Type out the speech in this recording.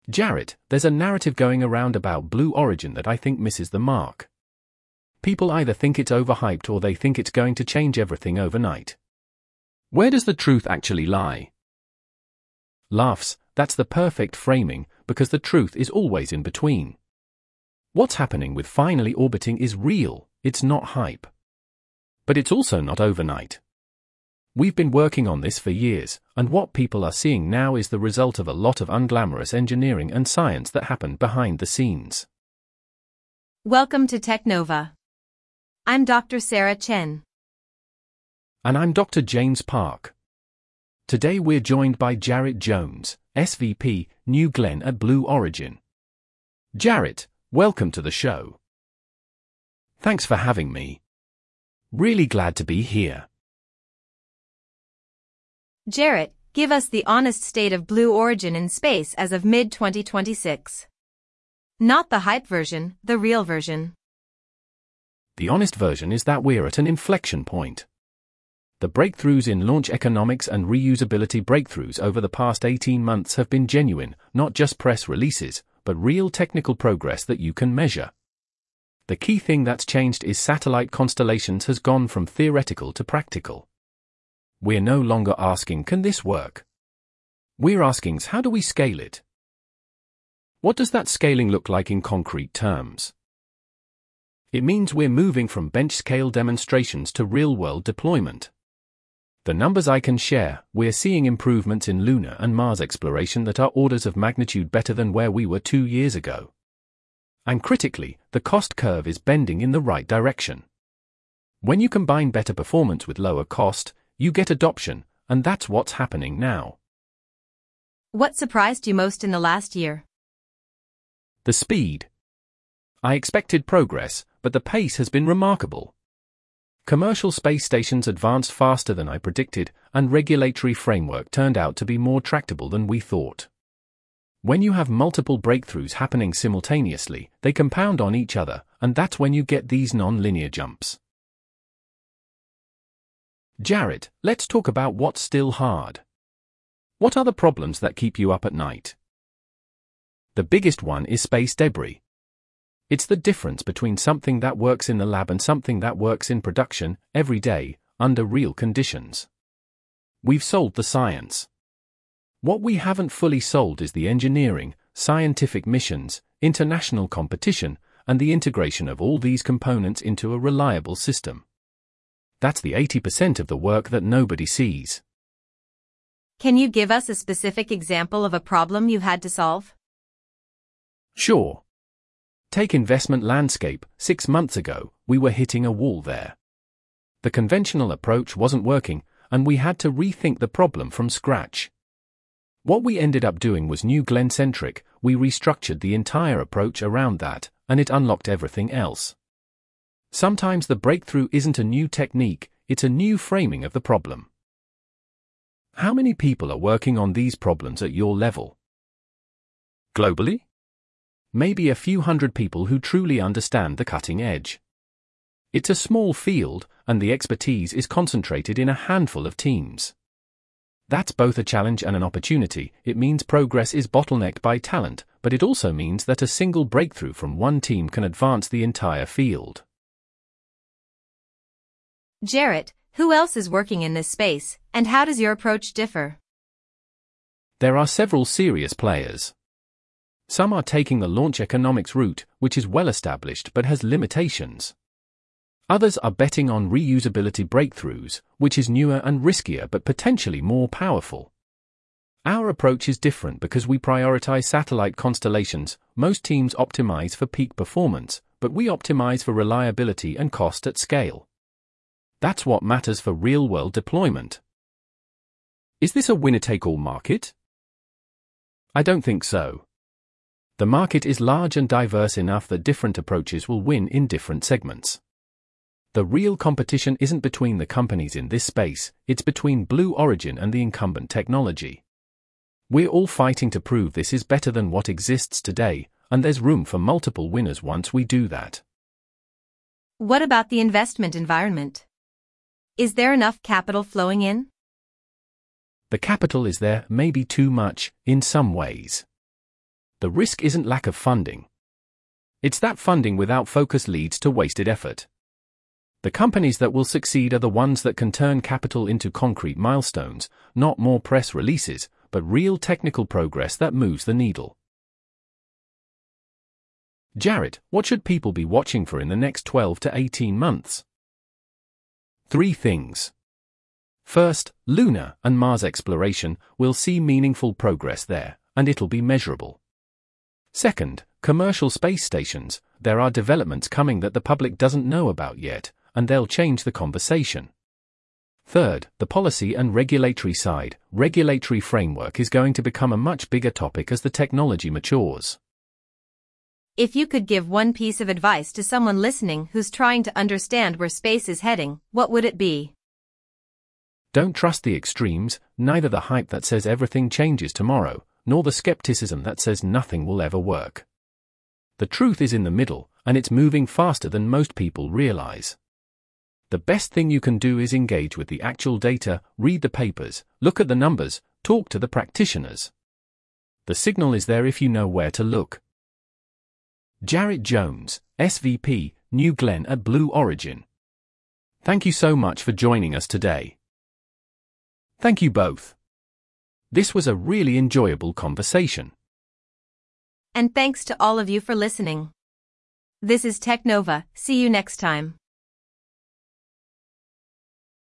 Jarrett, there's a narrative going around about Blue Origin that I think misses the mark. People either think it's overhyped or they think it's going to change everything overnight. Where does the truth actually lie? Laughs, that's the perfect framing, because the truth is always in between. What's happening with finally orbiting is real, it's not hype. But it's also not overnight. We've been working on this for years, and what people are seeing now is the result of a lot of unglamorous engineering and science that happened behind the scenes. Welcome to Technova. I'm Dr. Sarah Chen. And I'm Dr. James Park. Today we're joined by Jarrett Jones, SVP, New Glenn at Blue Origin. Jarrett, welcome to the show. Thanks for having me. Really glad to be here. Jarrett, give us the honest state of Blue Origin in space as of mid-2026. Not the hype version, the real version. The honest version is that we're at an inflection point. The breakthroughs in launch economics and reusability breakthroughs over the past 18 months have been genuine, not just press releases, but real technical progress that you can measure. The key thing that's changed is satellite constellations has gone from theoretical to practical. We're no longer asking, can this work? We're asking, how do we scale it? What does that scaling look like in concrete terms? It means we're moving from bench-scale demonstrations to real-world deployment. The numbers I can share, we're seeing improvements in lunar and Mars exploration that are orders of magnitude better than where we were 2 years ago. And critically, the cost curve is bending in the right direction. When you combine better performance with lower cost, you get adoption, and that's what's happening now. What surprised you most in the last year? The speed. I expected progress, but the pace has been remarkable. Commercial space stations advanced faster than I predicted, and regulatory framework turned out to be more tractable than we thought. When you have multiple breakthroughs happening simultaneously, they compound on each other, and that's when you get these non-linear jumps. Jarrett, let's talk about what's still hard. What are the problems that keep you up at night? The biggest one is space debris. It's the difference between something that works in the lab and something that works in production, every day, under real conditions. We've solved the science. What we haven't fully solved is the engineering, scientific missions, international competition, and the integration of all these components into a reliable system. That's the 80% of the work that nobody sees. Can you give us a specific example of a problem you had to solve? Sure. Take investment landscape. 6 months ago, we were hitting a wall there. The conventional approach wasn't working, and we had to rethink the problem from scratch. What we ended up doing was New Glenn-centric. We restructured the entire approach around that, and it unlocked everything else. Sometimes the breakthrough isn't a new technique, it's a new framing of the problem. How many people are working on these problems at your level? Globally? Maybe a few hundred people who truly understand the cutting edge. It's a small field, and the expertise is concentrated in a handful of teams. That's both a challenge and an opportunity. It means progress is bottlenecked by talent, but it also means that a single breakthrough from one team can advance the entire field. Jarrett, who else is working in this space, and how does your approach differ? There are several serious players. Some are taking the launch economics route, which is well established but has limitations. Others are betting on reusability breakthroughs, which is newer and riskier but potentially more powerful. Our approach is different because we prioritize satellite constellations. Most teams optimize for peak performance, but we optimize for reliability and cost at scale. That's what matters for real-world deployment. Is this a winner-take-all market? I don't think so. The market is large and diverse enough that different approaches will win in different segments. The real competition isn't between the companies in this space, it's between Blue Origin and the incumbent technology. We're all fighting to prove this is better than what exists today, and there's room for multiple winners once we do that. What about the investment environment? Is there enough capital flowing in? The capital is there, maybe too much, in some ways. The risk isn't lack of funding. It's that funding without focus leads to wasted effort. The companies that will succeed are the ones that can turn capital into concrete milestones, not more press releases, but real technical progress that moves the needle. Jared, what should people be watching for in the next 12 to 18 months? 3 things. First, Lunar and Mars exploration. We'll see meaningful progress there, and it'll be measurable. Second, commercial space stations. There are developments coming that the public doesn't know about yet, and they'll change the conversation. Third, the policy and regulatory side. Regulatory framework is going to become a much bigger topic as the technology matures. If you could give one piece of advice to someone listening who's trying to understand where space is heading, what would it be? Don't trust the extremes, neither the hype that says everything changes tomorrow, nor the skepticism that says nothing will ever work. The truth is in the middle, and it's moving faster than most people realize. The best thing you can do is engage with the actual data, read the papers, look at the numbers, talk to the practitioners. The signal is there if you know where to look. Jared Jones, SVP, New Glenn at Blue Origin. Thank you so much for joining us today. Thank you both. This was a really enjoyable conversation. And thanks to all of you for listening. This is Technova. See you next time.